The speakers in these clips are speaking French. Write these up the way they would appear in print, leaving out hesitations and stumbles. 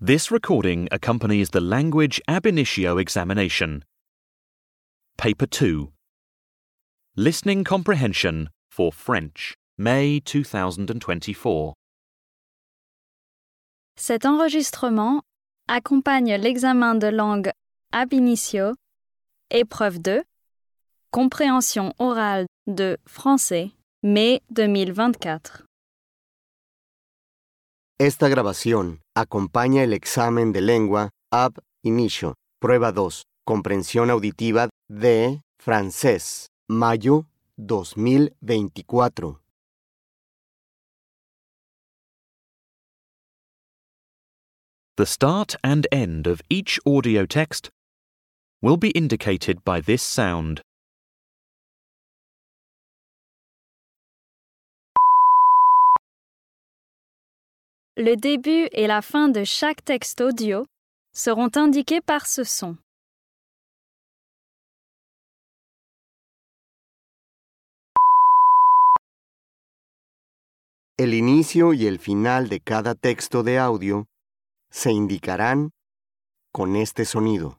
This recording accompanies the Language Ab Initio examination. Paper 2. Listening Comprehension for French, May 2024. Cet enregistrement accompagne l'examen de langue ab initio, épreuve 2, compréhension orale de français, mai 2024. Esta grabación acompaña el examen de lengua ab initio, prueba 2, comprensión auditiva de francés, mayo 2024. The start and end of each audio text will be indicated by this sound. Le début et la fin de chaque texte audio seront indiqués par ce son. El inicio y el final de cada texto de audio se indicarán con este sonido.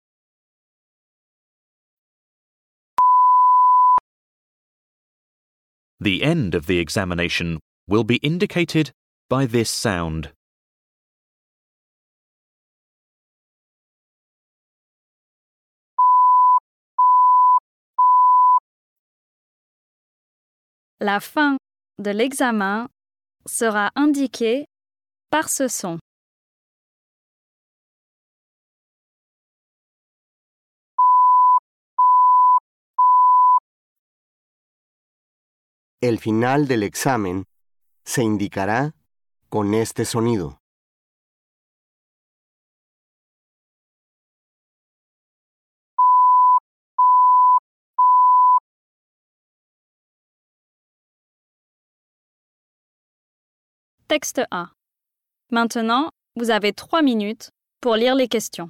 The end of the examination will be indicated by this sound. La fin de l'examen sera indiquée par ce son. El final del examen se indicará con este sonido. Texte 1. Maintenant, vous avez 3 minutes pour lire les questions.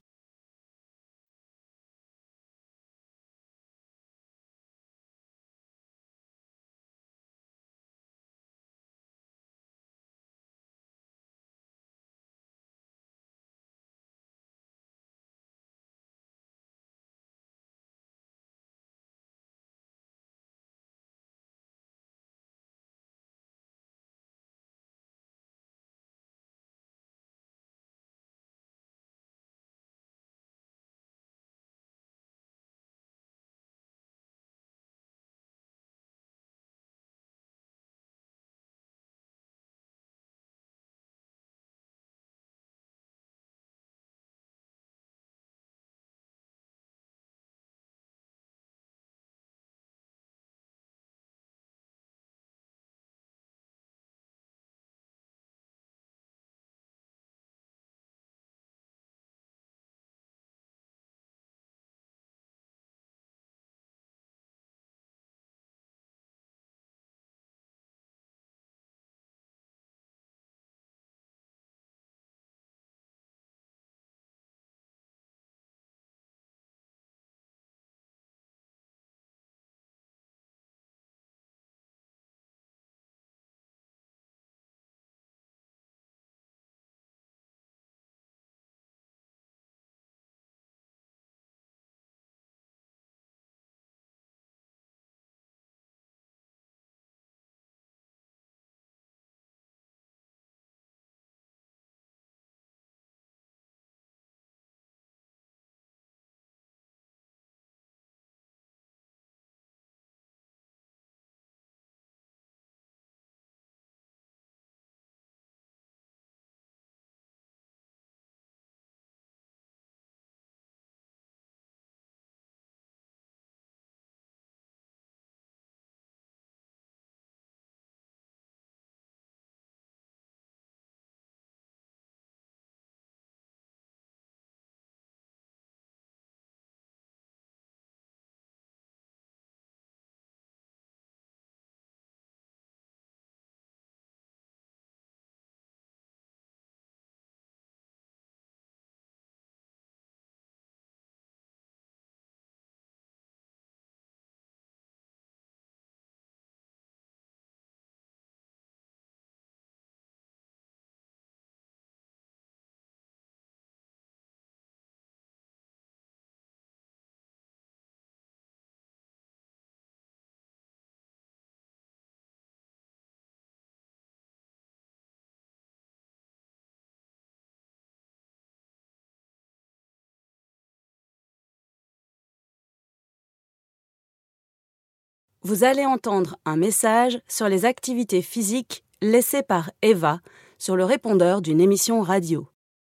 Vous allez entendre un message sur les activités physiques laissées par Eva sur le répondeur d'une émission radio.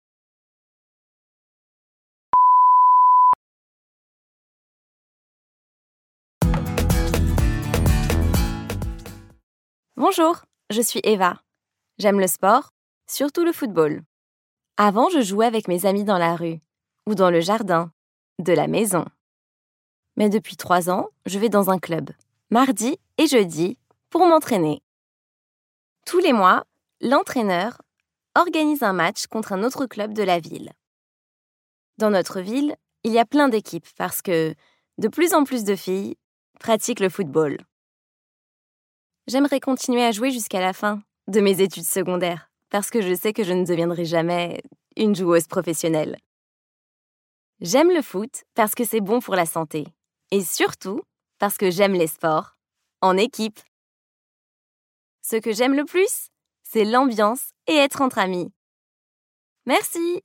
Bonjour, je suis Eva. J'aime le sport, surtout le football. Avant, je jouais avec mes amis dans la rue ou dans le jardin de la maison. Mais depuis 3 ans, je vais dans un club, mardi et jeudi, pour m'entraîner. Tous les mois, l'entraîneur organise un match contre un autre club de la ville. Dans notre ville, il y a plein d'équipes parce que de plus en plus de filles pratiquent le football. J'aimerais continuer à jouer jusqu'à la fin de mes études secondaires parce que je sais que je ne deviendrai jamais une joueuse professionnelle. J'aime le foot parce que c'est bon pour la santé et surtout parce que j'aime les sports en équipe. Ce que j'aime le plus, c'est l'ambiance et être entre amis. Merci!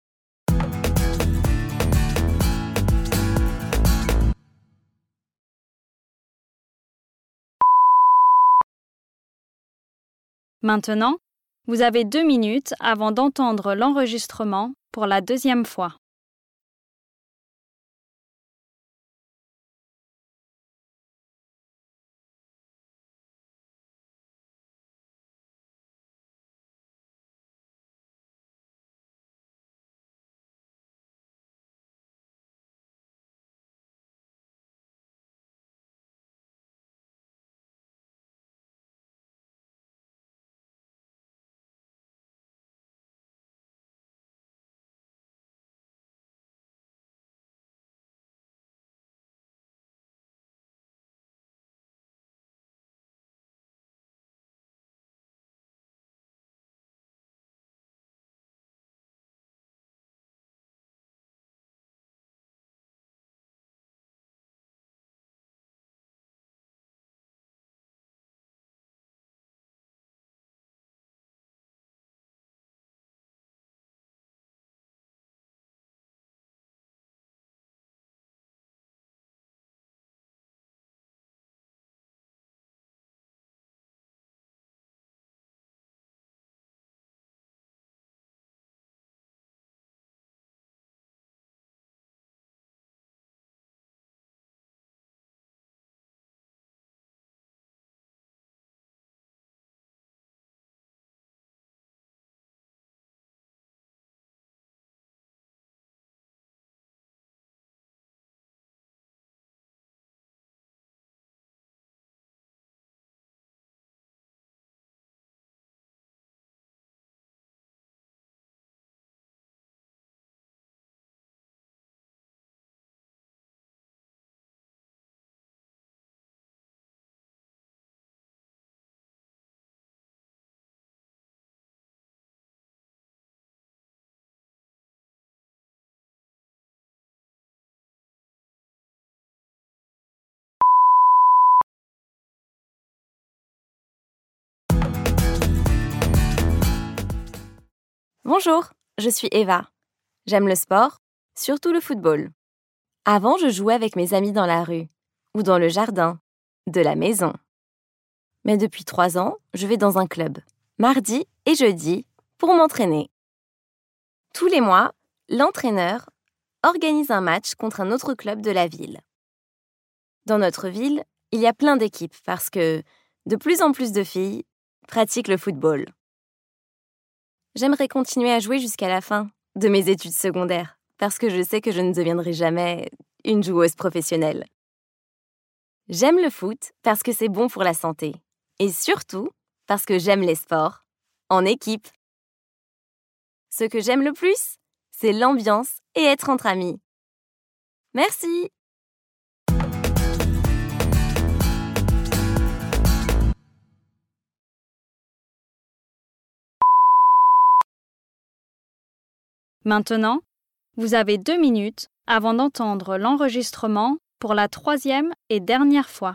Maintenant, vous avez 2 minutes avant d'entendre l'enregistrement pour la 2e fois. Bonjour, je suis Eva. J'aime le sport, surtout le football. Avant, je jouais avec mes amis dans la rue ou dans le jardin de la maison. Mais depuis 3 ans, je vais dans un club, mardi et jeudi, pour m'entraîner. Tous les mois, l'entraîneur organise un match contre un autre club de la ville. Dans notre ville, il y a plein d'équipes parce que de plus en plus de filles pratiquent le football. J'aimerais continuer à jouer jusqu'à la fin de mes études secondaires parce que je sais que je ne deviendrai jamais une joueuse professionnelle. J'aime le foot parce que c'est bon pour la santé et surtout parce que j'aime les sports en équipe. Ce que j'aime le plus, c'est l'ambiance et être entre amis. Merci! Maintenant, vous avez 2 minutes avant d'entendre l'enregistrement pour la 3e et dernière fois.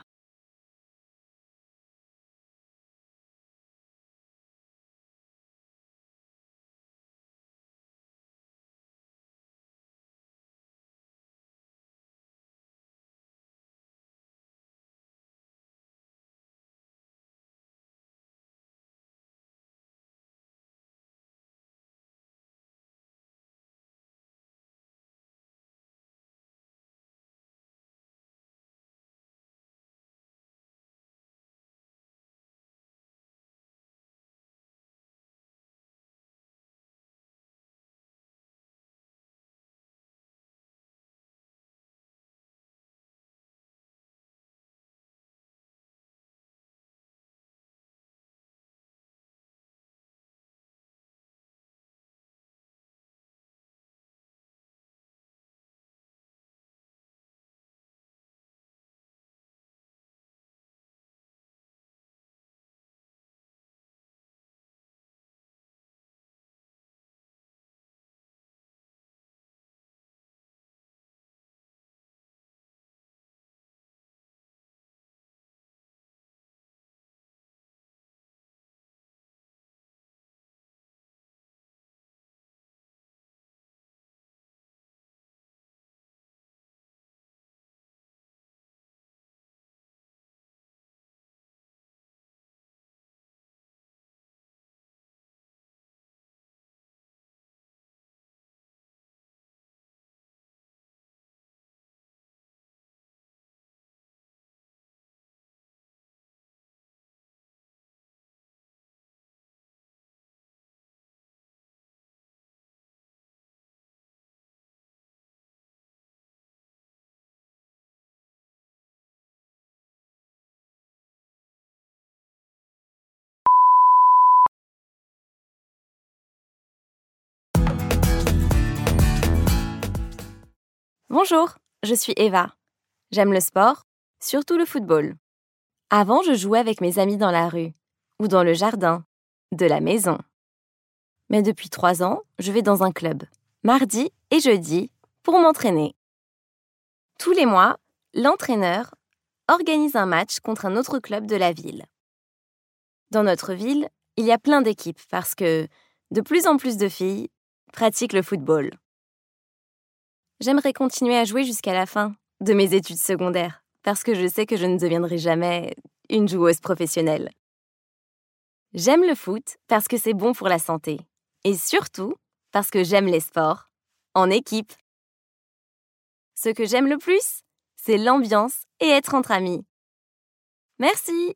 Bonjour, je suis Eva. J'aime le sport, surtout le football. Avant, je jouais avec mes amis dans la rue ou dans le jardin de la maison. Mais depuis 3 ans, je vais dans un club, mardi et jeudi, pour m'entraîner. Tous les mois, l'entraîneur organise un match contre un autre club de la ville. Dans notre ville, il y a plein d'équipes parce que de plus en plus de filles pratiquent le football. J'aimerais continuer à jouer jusqu'à la fin de mes études secondaires parce que je sais que je ne deviendrai jamais une joueuse professionnelle. J'aime le foot parce que c'est bon pour la santé et surtout parce que j'aime les sports en équipe. Ce que j'aime le plus, c'est l'ambiance et être entre amis. Merci!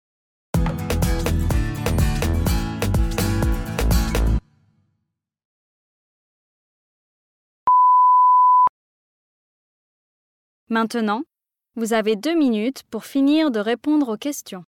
Maintenant, vous avez 2 minutes pour finir de répondre aux questions.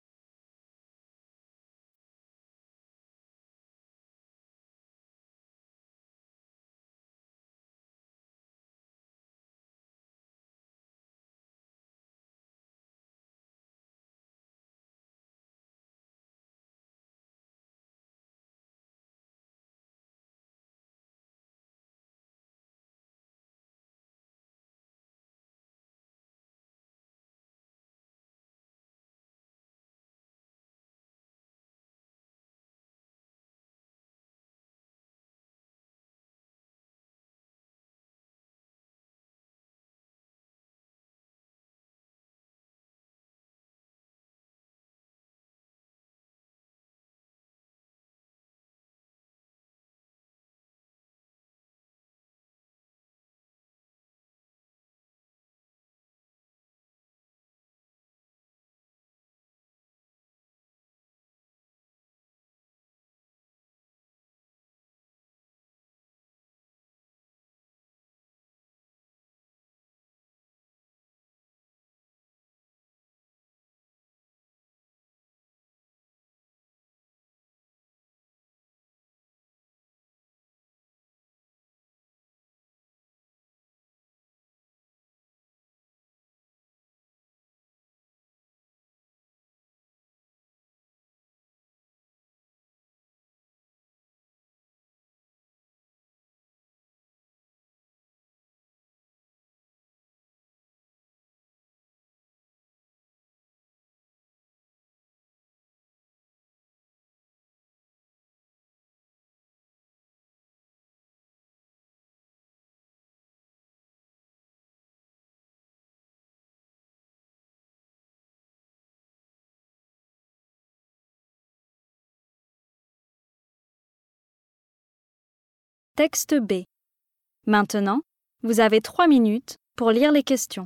Texte B. Maintenant, vous avez 3 minutes pour lire les questions.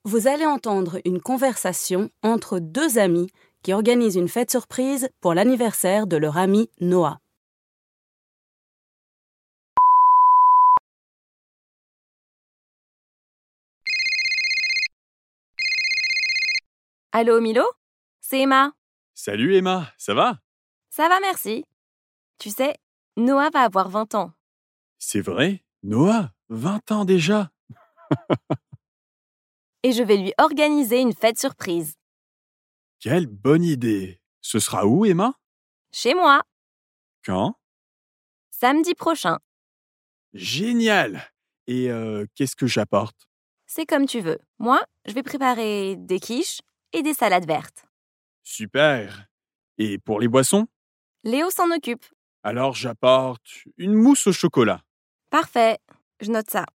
Vous allez entendre une conversation entre deux amis qui organisent une fête surprise pour l'anniversaire de leur ami Noah. Allô, Milo? C'est Emma. Salut Emma, ça va? Ça va, merci. Tu sais, Noah va avoir 20 ans. C'est vrai? Noah, 20 ans déjà? Et je vais lui organiser une fête surprise. Quelle bonne idée! Ce sera où, Emma? Chez moi, Quand? samedi prochain. Génial! Et qu'est-ce que j'apporte? C'est comme tu veux. Moi, je vais préparer des quiches et des salades vertes. Super! Et pour les boissons? Léo s'en occupe. Alors j'apporte une mousse au chocolat. Parfait, je note ça.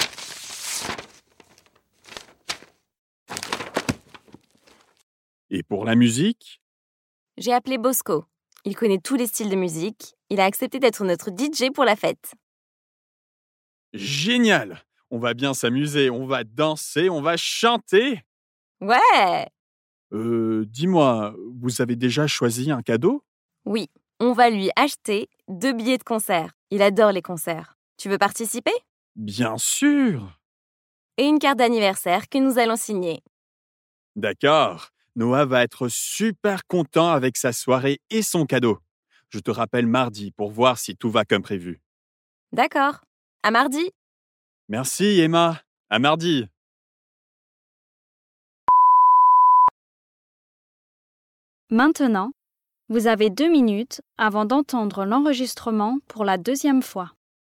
Et pour la musique? J'ai appelé Bosco. Il connaît tous les styles de musique. Il a accepté d'être notre DJ pour la fête. Génial! On va bien s'amuser, on va danser, on va chanter! Ouais! Dis-moi, vous avez déjà choisi un cadeau? Oui, on va lui acheter 2 billets de concert. Il adore les concerts. Tu veux participer? Bien sûr! Et une carte d'anniversaire que nous allons signer. D'accord. Noah va être super content avec sa soirée et son cadeau. Je te rappelle mardi pour voir si tout va comme prévu. D'accord. À mardi. Merci Emma. À mardi. Maintenant, vous avez 2 minutes avant d'entendre l'enregistrement pour la deuxième fois.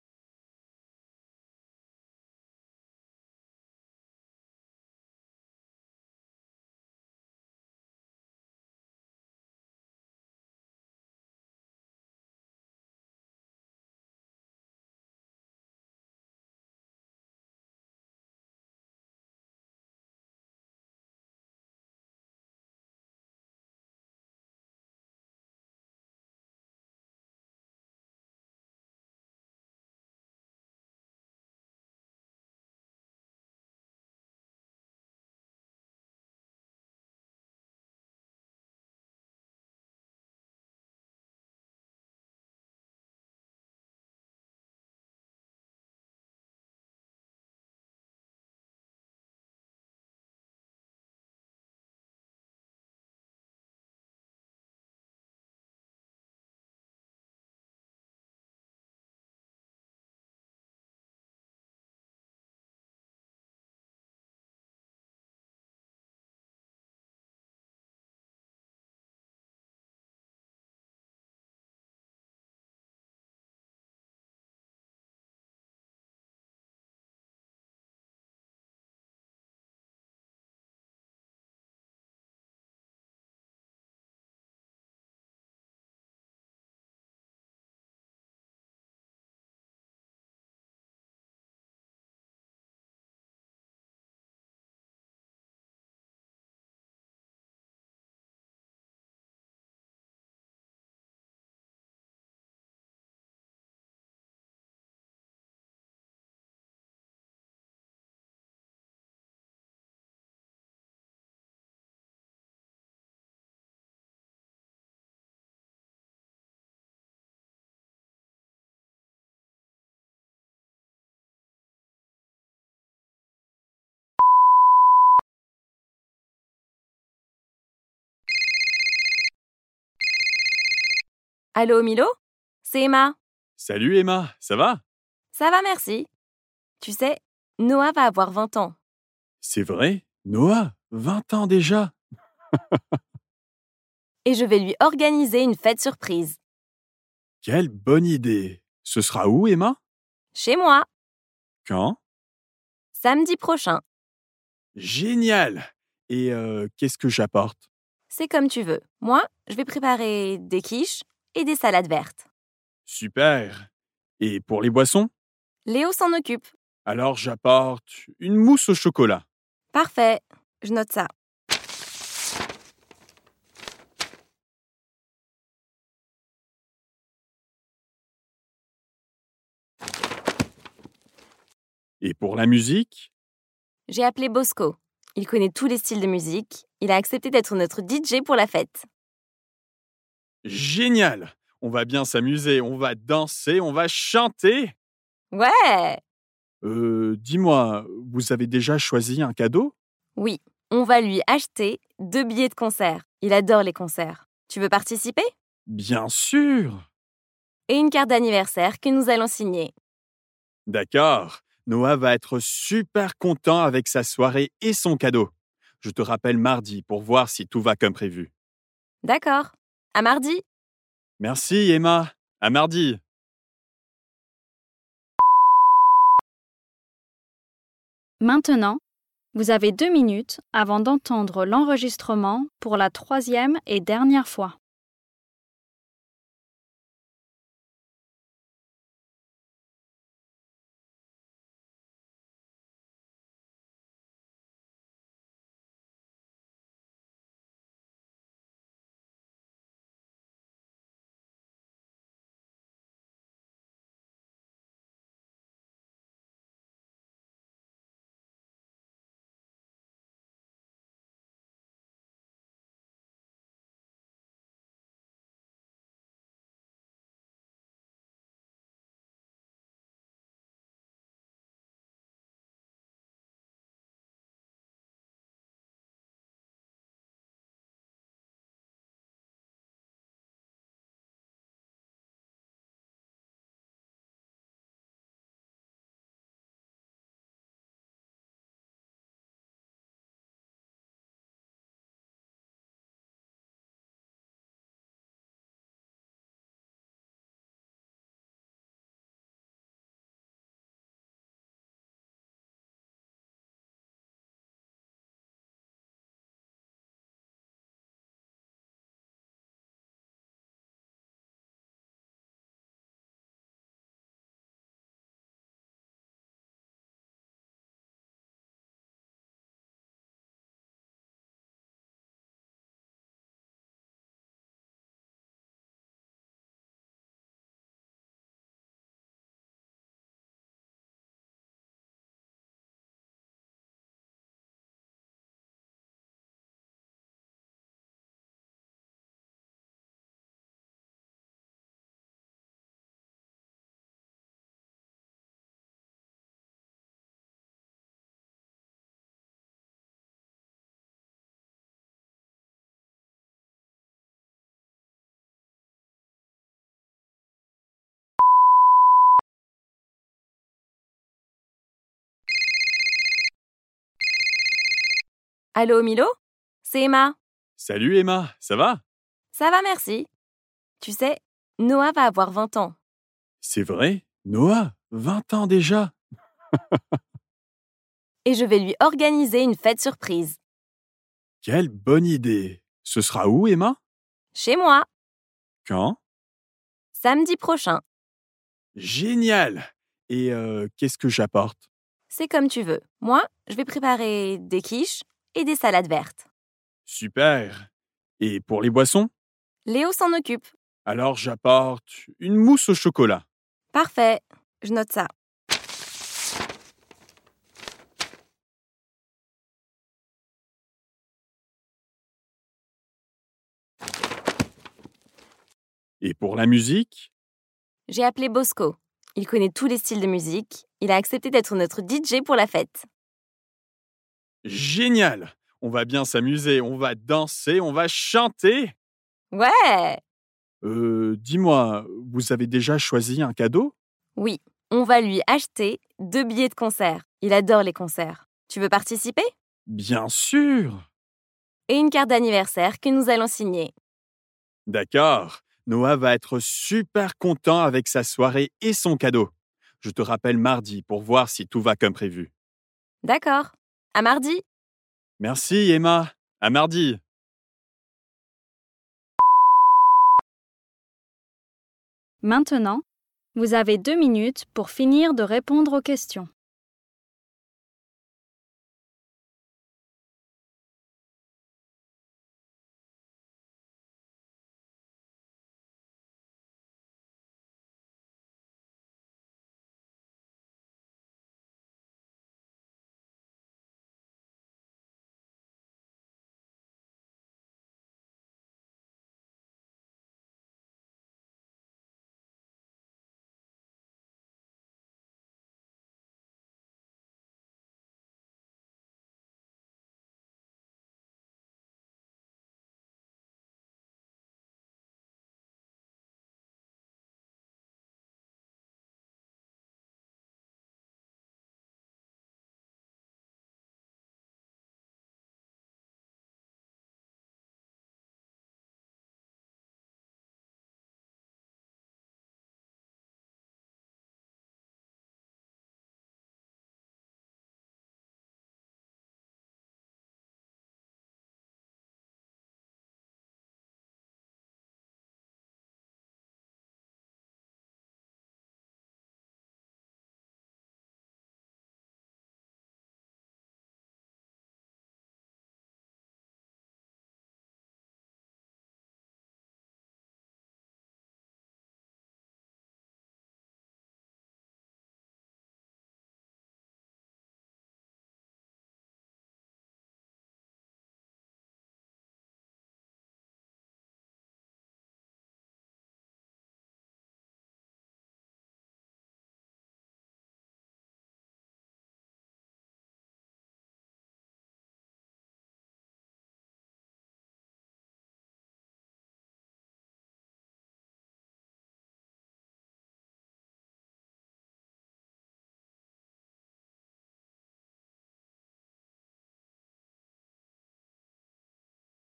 Allô, Milo? C'est Emma. Salut Emma, ça va? Ça va, merci. Tu sais, Noah va avoir 20 ans. C'est vrai? Noah, 20 ans déjà? Et je vais lui organiser une fête surprise. Quelle bonne idée! Ce sera où Emma? Chez moi, Quand? samedi prochain. Génial! Et qu'est-ce que j'apporte? C'est comme tu veux. Moi, je vais préparer des quiches et des salades vertes. Super! Et pour les boissons? Léo s'en occupe. Alors j'apporte une mousse au chocolat. Parfait, je note ça. Et pour la musique? J'ai appelé Bosco. Il connaît tous les styles de musique. Il a accepté d'être notre DJ pour la fête. Génial! On va bien s'amuser, on va danser, on va chanter. Ouais! Dis-moi, vous avez déjà choisi un cadeau? Oui, on va lui acheter 2 billets de concert. Il adore les concerts. Tu veux participer? Bien sûr! Et une carte d'anniversaire que nous allons signer. D'accord. Noah va être super content avec sa soirée et son cadeau. Je te rappelle mardi pour voir si tout va comme prévu. D'accord. À mardi! Merci Emma. À mardi. Maintenant, vous avez 2 minutes avant d'entendre l'enregistrement pour la troisième et dernière fois. Allô, Milo? C'est Emma. Salut Emma, ça va? Ça va, merci. Tu sais, Noah va avoir 20 ans. C'est vrai? Noah, 20 ans déjà? Et je vais lui organiser une fête surprise. Quelle bonne idée! Ce sera où Emma? Chez moi, Quand? samedi prochain. Génial! Et qu'est-ce que j'apporte? C'est comme tu veux. Moi, je vais préparer des quiches et des salades vertes. Super! Et pour les boissons? Léo s'en occupe. Alors j'apporte une mousse au chocolat. Parfait. Je note ça. Et pour la musique? J'ai appelé Bosco. Il connaît tous les styles de musique. Il a accepté d'être notre DJ pour la fête. Génial! On va bien s'amuser, on va danser, on va chanter. Ouais! Dis-moi, vous avez déjà choisi un cadeau? Oui, on va lui acheter 2 billets de concert. Il adore les concerts. Tu veux participer? Bien sûr! Et une carte d'anniversaire que nous allons signer. D'accord. Noah va être super content avec sa soirée et son cadeau. Je te rappelle mardi pour voir si tout va comme prévu. D'accord. À mardi! Merci Emma. À mardi. Maintenant, vous avez 2 minutes pour finir de répondre aux questions.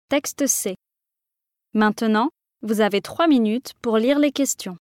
Texte C. Maintenant, vous avez 3 minutes pour lire les questions.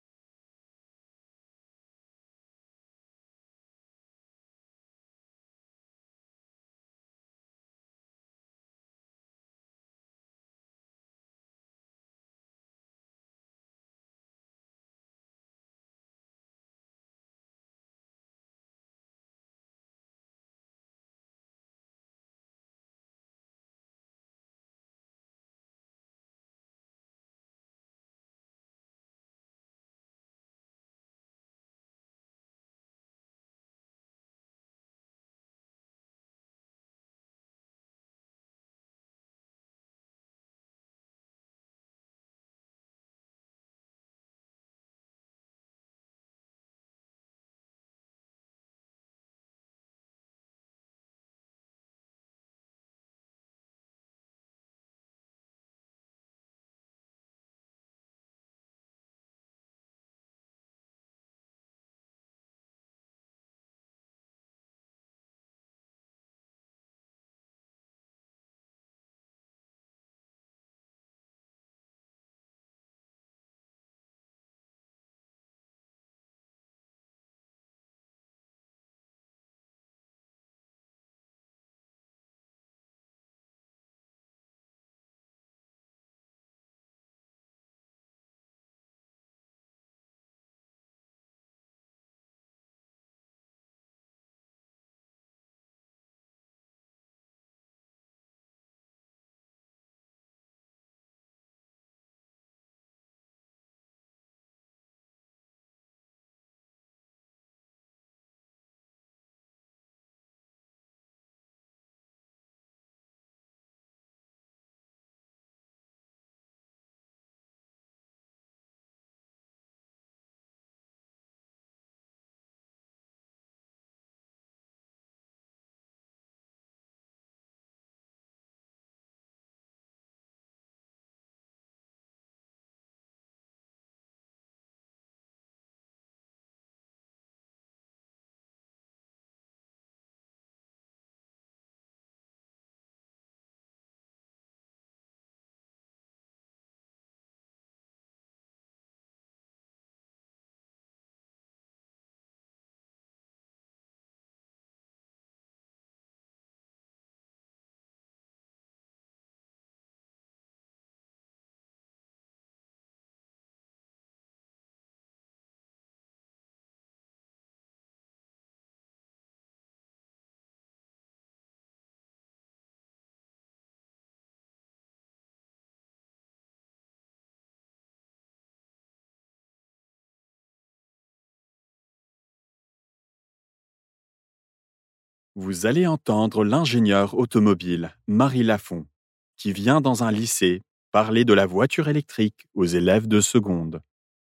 Vous allez entendre l'ingénieur automobile Marie Lafont, qui vient dans un lycée parler de la voiture électrique aux élèves de seconde.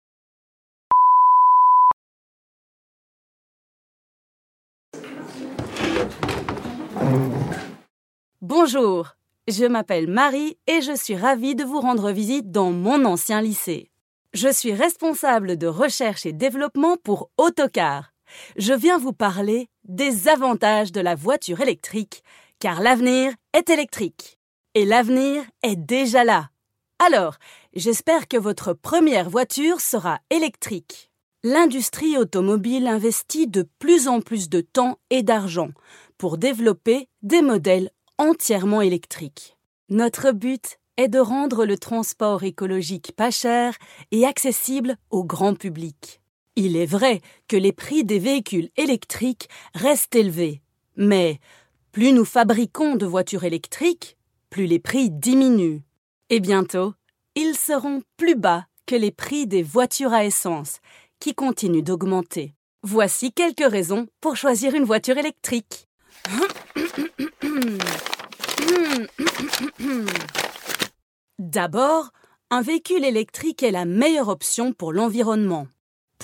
Bonjour, je m'appelle Marie et je suis ravie de vous rendre visite dans mon ancien lycée. Je suis responsable de recherche et développement pour Autocar. Je viens vous parler des avantages de la voiture électrique, car l'avenir est électrique. Et l'avenir est déjà là. Alors, j'espère que votre première voiture sera électrique. L'industrie automobile investit de plus en plus de temps et d'argent pour développer des modèles entièrement électriques. Notre but est de rendre le transport écologique pas cher et accessible au grand public. Il est vrai que les prix des véhicules électriques restent élevés, mais plus nous fabriquons de voitures électriques, plus les prix diminuent. Et bientôt, ils seront plus bas que les prix des voitures à essence, qui continuent d'augmenter. Voici quelques raisons pour choisir une voiture électrique. D'abord, un véhicule électrique est la meilleure option pour l'environnement. Pourquoi ?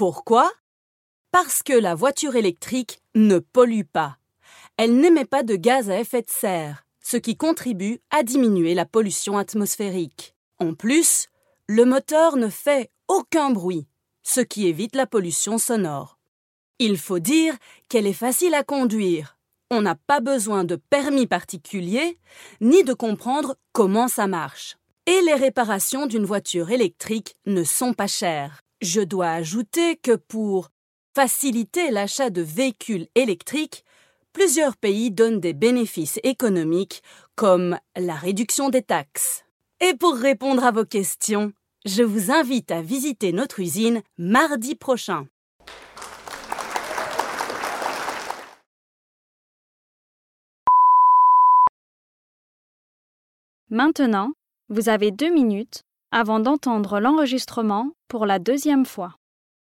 Parce que la voiture électrique ne pollue pas. Elle n'émet pas de gaz à effet de serre, ce qui contribue à diminuer la pollution atmosphérique. En plus, le moteur ne fait aucun bruit, ce qui évite la pollution sonore. Il faut dire qu'elle est facile à conduire. On n'a pas besoin de permis particulier, ni de comprendre comment ça marche. Et les réparations d'une voiture électrique ne sont pas chères. Je dois ajouter que pour faciliter l'achat de véhicules électriques, plusieurs pays donnent des bénéfices économiques comme la réduction des taxes. Et pour répondre à vos questions, je vous invite à visiter notre usine mardi prochain. Maintenant, vous avez 2 minutes avant d'entendre l'enregistrement pour la deuxième fois.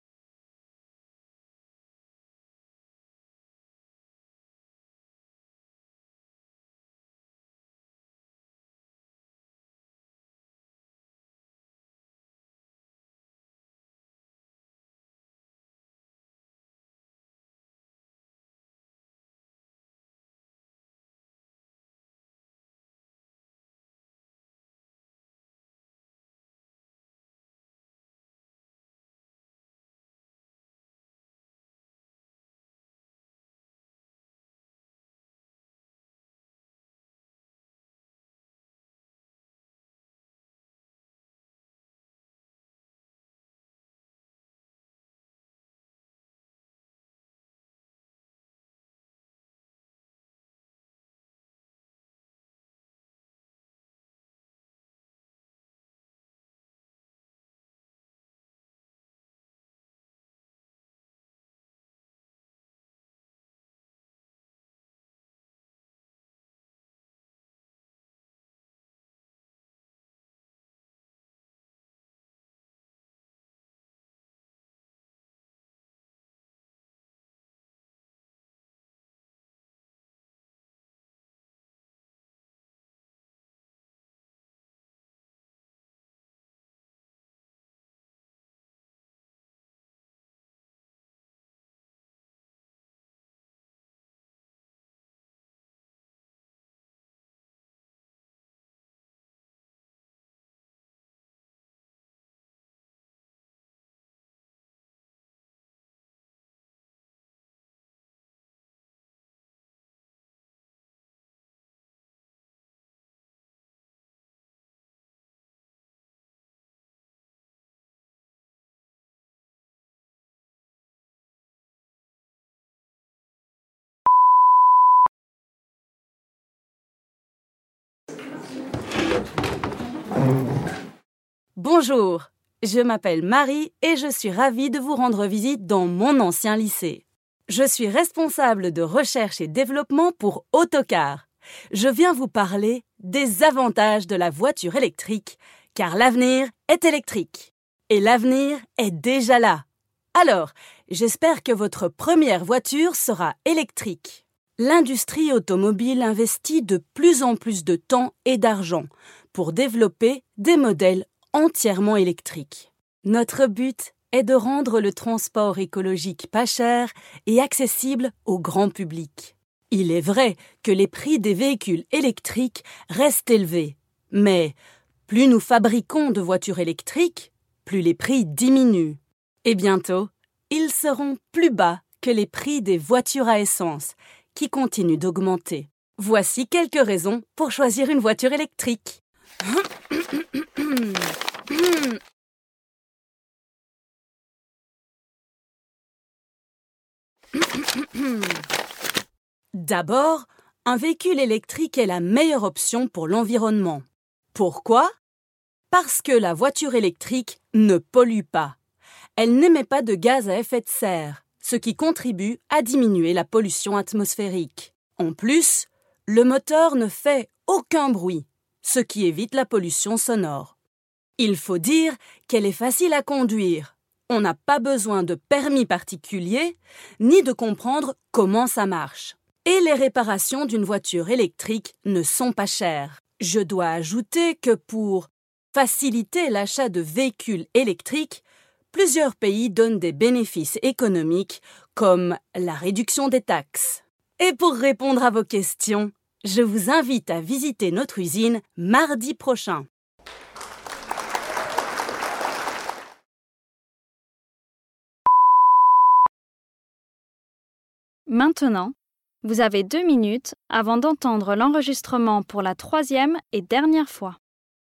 Bonjour, je m'appelle Marie et je suis ravie de vous rendre visite dans mon ancien lycée. Je suis responsable de recherche et développement pour Autocar. Je viens vous parler des avantages de la voiture électrique, car l'avenir est électrique. Et l'avenir est déjà là. Alors, j'espère que votre première voiture sera électrique. L'industrie automobile investit de plus en plus de temps et d'argent pour développer des modèles entièrement électriques. Notre but est de rendre le transport écologique pas cher et accessible au grand public. Il est vrai que les prix des véhicules électriques restent élevés, mais plus nous fabriquons de voitures électriques, plus les prix diminuent. Et bientôt, ils seront plus bas que les prix des voitures à essence, qui continuent d'augmenter. Voici quelques raisons pour choisir une voiture électrique. D'abord, un véhicule électrique est la meilleure option pour l'environnement. Pourquoi ? Parce que la voiture électrique ne pollue pas. Elle n'émet pas de gaz à effet de serre, ce qui contribue à diminuer la pollution atmosphérique. En plus, le moteur ne fait aucun bruit, ce qui évite la pollution sonore. Il faut dire qu'elle est facile à conduire. On n'a pas besoin de permis particulier, ni de comprendre comment ça marche. Et les réparations d'une voiture électrique ne sont pas chères. Je dois ajouter que pour faciliter l'achat de véhicules électriques, plusieurs pays donnent des bénéfices économiques comme la réduction des taxes. Et pour répondre à vos questions, je vous invite à visiter notre usine mardi prochain. Maintenant, Vous avez 2 minutes avant d'entendre l'enregistrement pour la troisième et dernière fois.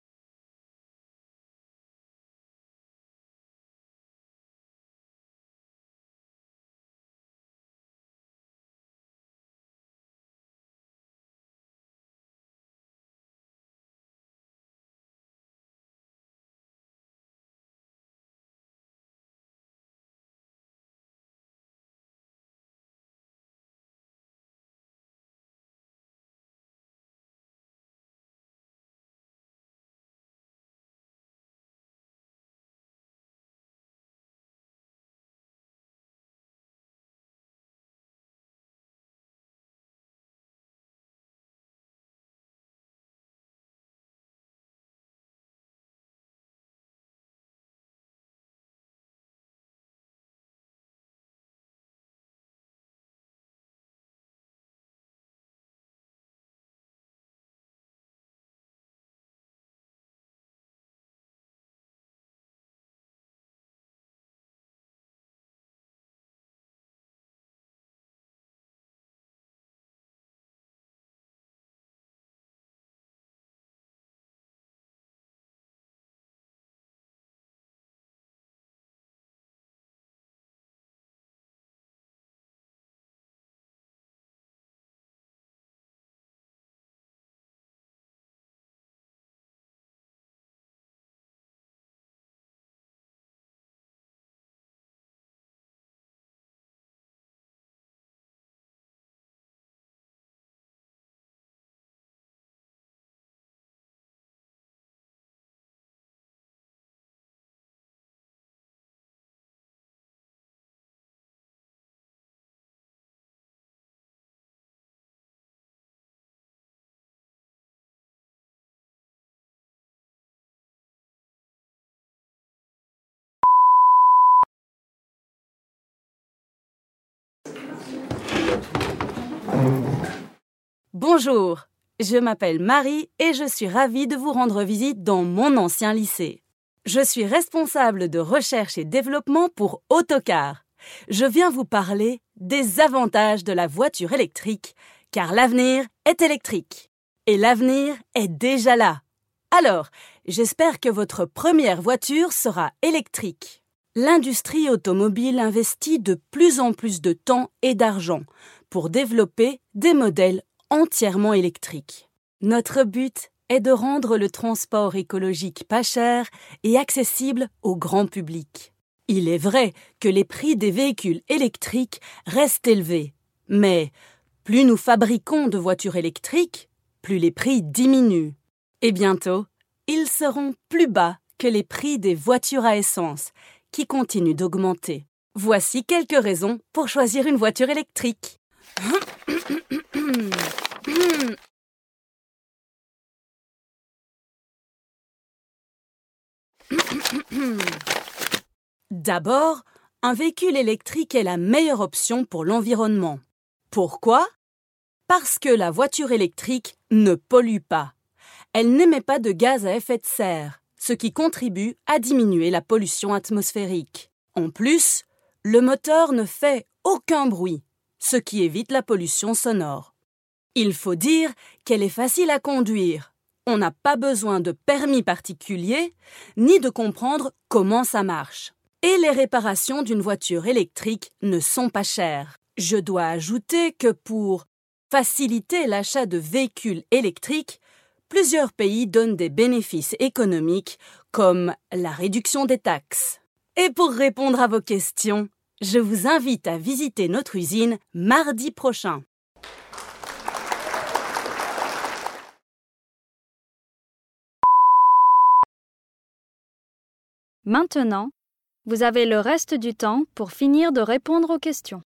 Bonjour, je m'appelle Marie et je suis ravie de vous rendre visite dans mon ancien lycée. Je suis responsable de recherche et développement pour Autocar. Je viens vous parler des avantages de la voiture électrique, car l'avenir est électrique. Et l'avenir est déjà là. Alors, j'espère que votre première voiture sera électrique. L'industrie automobile investit de plus en plus de temps et d'argent pour développer des modèles entièrement électriques. Notre but est de rendre le transport écologique pas cher et accessible au grand public. Il est vrai que les prix des véhicules électriques restent élevés, mais plus nous fabriquons de voitures électriques, plus les prix diminuent. Et bientôt, ils seront plus bas que les prix des voitures à essence, qui continuent d'augmenter. Voici quelques raisons pour choisir une voiture électrique. D'abord, un véhicule électrique est la meilleure option pour l'environnement. Pourquoi ? Parce que la voiture électrique ne pollue pas. Elle n'émet pas de gaz à effet de serre, ce qui contribue à diminuer la pollution atmosphérique. En plus, le moteur ne fait aucun bruit, ce qui évite la pollution sonore. Il faut dire qu'elle est facile à conduire. On n'a pas besoin de permis particulier, ni de comprendre comment ça marche. Et les réparations d'une voiture électrique ne sont pas chères. Je dois ajouter que pour faciliter l'achat de véhicules électriques, plusieurs pays donnent des bénéfices économiques comme la réduction des taxes. Et pour répondre à vos questions, je vous invite à visiter notre usine mardi prochain. Maintenant, vous avez le reste du temps pour finir de répondre aux questions.